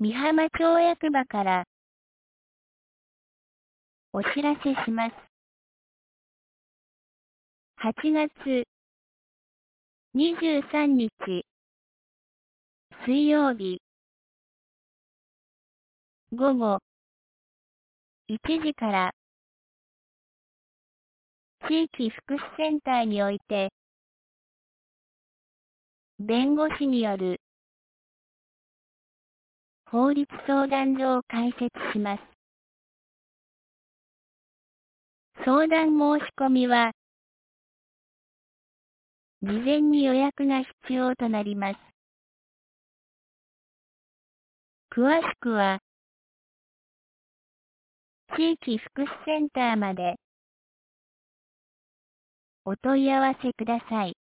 美浜町役場からお知らせします。8月23日水曜日午後1時から地域福祉センターにおいて弁護士による法律相談所を開設します。相談申し込みは事前に予約が必要となります。詳しくは地域福祉センターまでお問い合わせください。